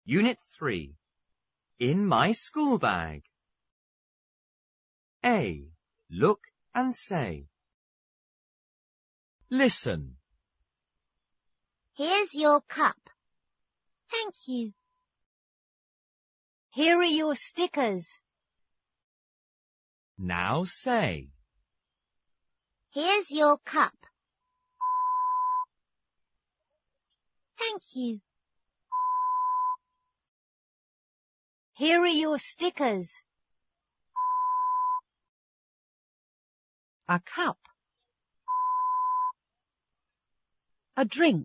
Unit 3. In my school bag. A. Look and say. Listen. Here's your cup. Thank you. Here are your stickers. Now say. Here's your cup. Thank you. Here are your stickers. A cup. A drink.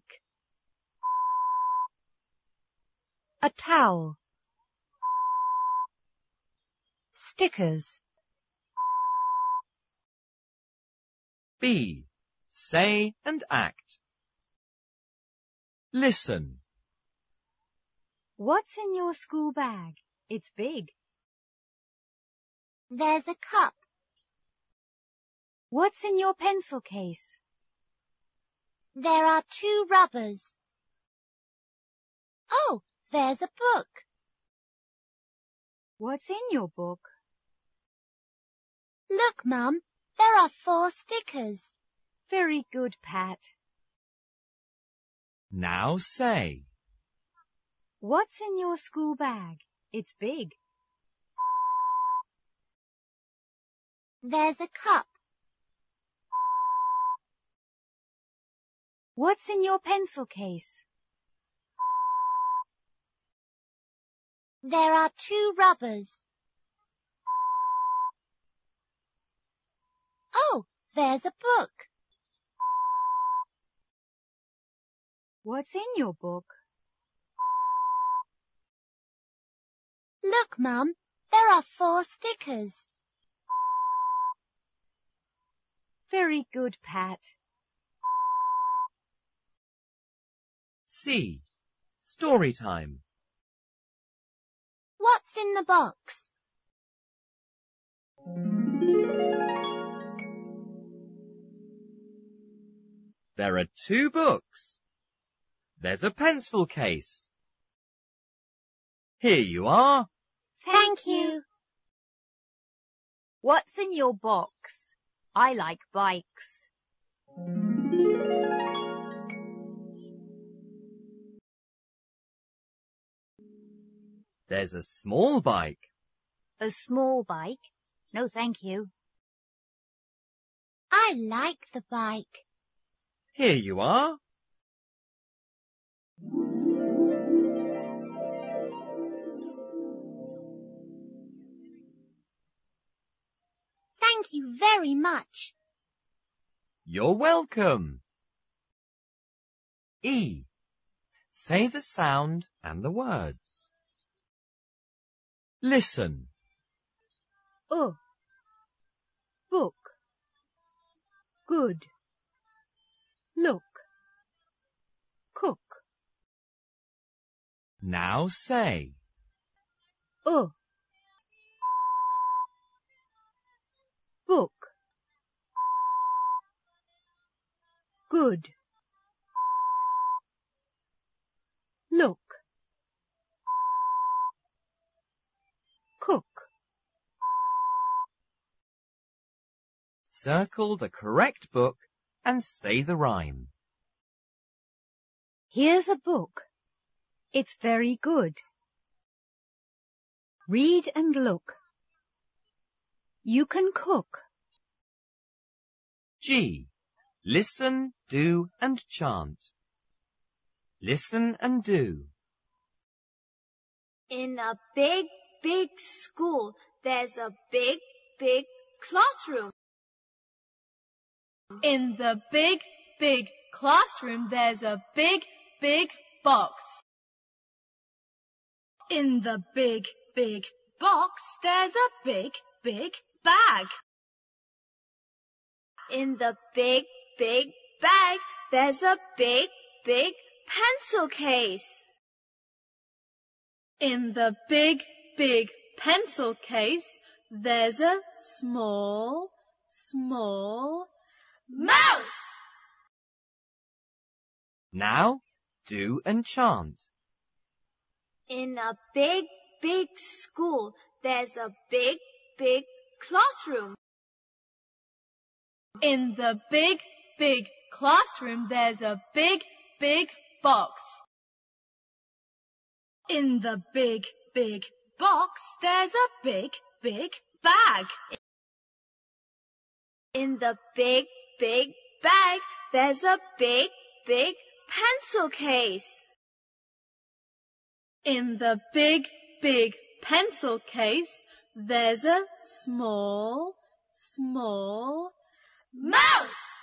A towel. Stickers. B. Say and act. Listen. What's in your school bag? It's big. There's a cup. What's in your pencil case? There are 2 rubbers. Oh, there's a book. What's in your book? Look, Mum, there are 4 stickers. Very good, Pat. Now say. What's in your school bag? It's big. There's a cup. What's in your pencil case? There are 2 rubbers. Oh, there's a book. What's in your book? Look, Mum, there are 4 stickers. Very good, Pat. C. Story time. What's in the box? There are 2 books. There's a pencil case. Here you are. Thank you. What's in your box? I like bikes. There's a small bike. A small bike? No, thank you. I like the bike. Here you are. Thank you very much. You're welcome. E. Say the sound and the words. Listen. Book. Good. Look. Cook. Now say. Book. Good. Look. Cook. Circle the correct book and say the rhyme. Here's a book. It's very good. Read and look. You can cook. G. Listen, do and chant. Listen and do. In a big, big school, there's a big, big classroom. In the big, big classroom, there's a big, big box. In the big, big box, there's a big, big bag. In the big, big bag, there's a big, big pencil case. In the big, big pencil case, there's a small, small Mouse! Now, do and chant. In a big, big school, there's a big, big classroom. In the big, big classroom, there's a big, big box. In the big, big box, there's a big, big bag. In the big, big bag, there's a big, big pencil case. In the big, big pencil case, there's a small, small Mouse!